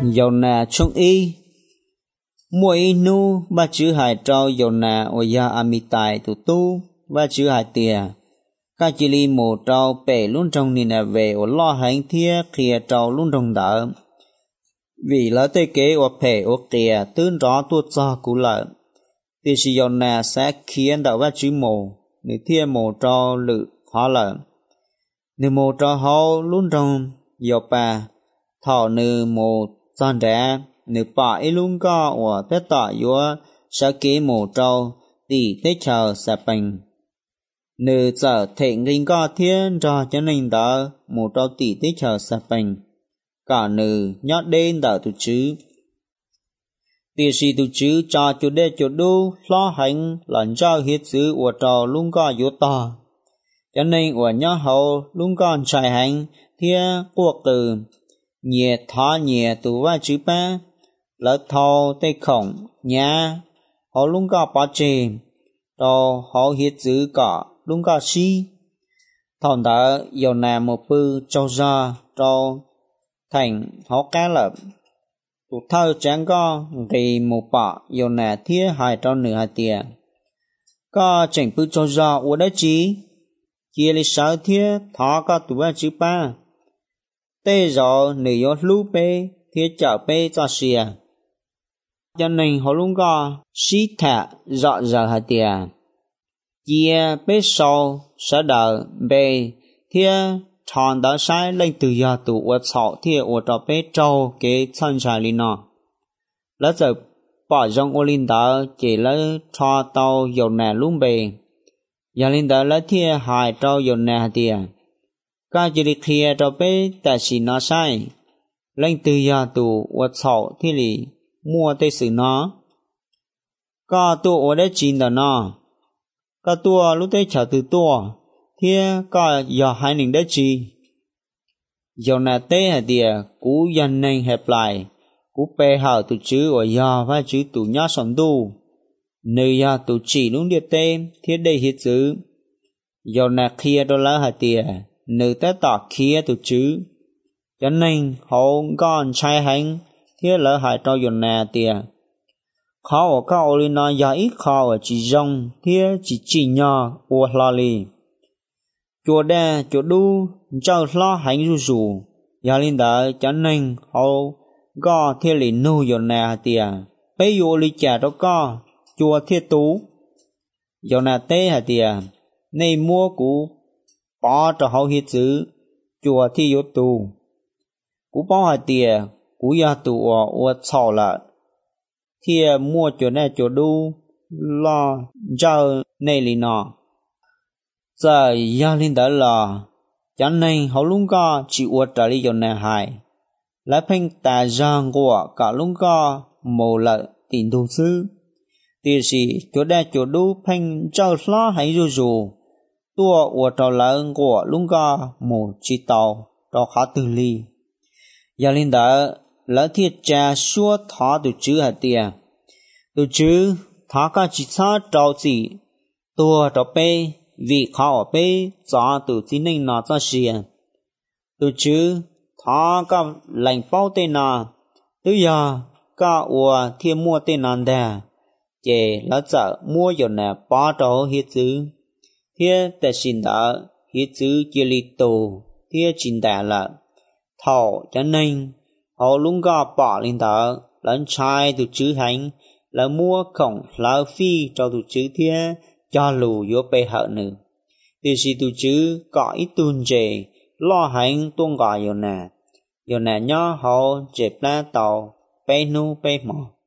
dầu nà trong y mỗi nu ba chữ hài trao dầu nà ở gia amitai tu tu ba chữ hài tìa các chỉ li mù trao bể luôn trong nina về ở lo hành thia kia trao luôn trong đỡ vì lỡ tê kế ở bể ở kia tương rõ tuột cho cú lợn thì sử dụng nà sẽ khiến đỡ ba chữ mù nếu thia mù trao lự khó lợn nếu mù trao hậu luôn trong dầu bà thọ nữ mù tròn đẻ nếu bà ấy luôn có ở tất tỏ yếu sẽ kế mù trao thì tế chờ sẽ bình nữ trở thể ngành có thiên cho nên đó mù trao tỷ tế chờ sẽ bình cả nữ nhót đến đỡ tụ chứ thì sĩ tụ chứ cho chủ đề chủ đu lo hành lần cho hiết chữ của trò luôn có yếu to cho nên của nhớ hậu luôn còn trải hành thia cuộc từ nhẹ thọ nhẹ tụ va chữ ba lỡ thâu tây khổng nhà họ luôn có bỏ chê rồi họ hiết chữ cả luôn có si thằng đó yêu nam một bư châu ra rồi thành họ cá lập tụ thơ chẳng có vì một bỏ yêu nà thia hai trong nửa hai tiền có chỉnh bư châu ra ở đó chí kia lý sáu thia thọ có tụ ba chữ ba tê rõ nửa yếu lũ bê thia chở bê cho xìa cho nên họ luôn có sĩ thạ rõ giờ hai tiền kia bê sau sẽ đợi bê thia thằng đã sai lên từ giờ tụ ở草thia ở đó bê trâu cái chân trái lên nó lỡ giờ bỏ trong ô linh đó chỉ lỡ cho tàu dầu nè luôn bê giờ linh đó lỡ thia hai trâu dầu nè tiền các chỉ đi kia đó bê tại chỉ nó sai lên từ giờ tụ ở草thia li mua tới sự nó có tụ ở đây chín đó nó có tua lúc đấy chờ từ tua thia có giờ hai nền đất chi giờ nà tê hả địa cú dân nên hẹp lại cú bê hở tụ chữ ở giờ và chữ tụ nhá sống tu nơi giờ tụ chỉ luôn địa tê thiết đây hết chữ giờ nà kia đó là hả địa nơi té tỏ kia tụ chữ cho nên họ còn trai hành thiết lỡ hại cho giờ nà địa khó ở các ô linh nói giờ ít khó ở chỉ rong thiết chỉ nhỏ ô la li chùa đa chùa đu cho lo hành ru rù giờ linh đó cho nên họ có thiết lý nu giờ nè tiề bây giờ li chả đó có chùa thiết tú giờ nè tê hả tiề nay mua cũ bỏ cho họ hết chữ chùa thi yếu tu cũ bỏ hả tiề cũ giờ tu ở chảo là thiề mua chùa nè chùa đu lo cho nay li nọ giờ gia linh đó là cho nên họ luôn có chịu ở trả lý dòng này hại lá phanh tà giang của cả luôn có mồ lợi tiền đồ sư thì sĩ chỗ đa chỗ đu phanh trao lo hay dù dù tua ở trò lớn của luôn có mồ chi tàu trò khá từ ly gia linh đó là thiết trà xua thó từ chữ hạt tiền từ chữ thó có chỉ xa trao gì tua trò bê vì khó bê cho từ chính nên nó cho xìa từ chứ thọ có lệnh bao tên nó từ giờ có ua thiên mua tên nó đà chế là chợ mua giờ nè bao trâu hết chứ thiên để xin đỡ hết chứ chia lì tù thiên chính đà là thọ cho nên họ luôn có bỏ lên đó lớn trai từ chữ hành là mua khổng là phi cho từ chữ thiên cho lù vô bê hợ nữ thì sĩ tụ chứ có ít tuần chê lo hành tuôn gọi yêu nè nhỏ họ chếp lá tàu bê nu bê mò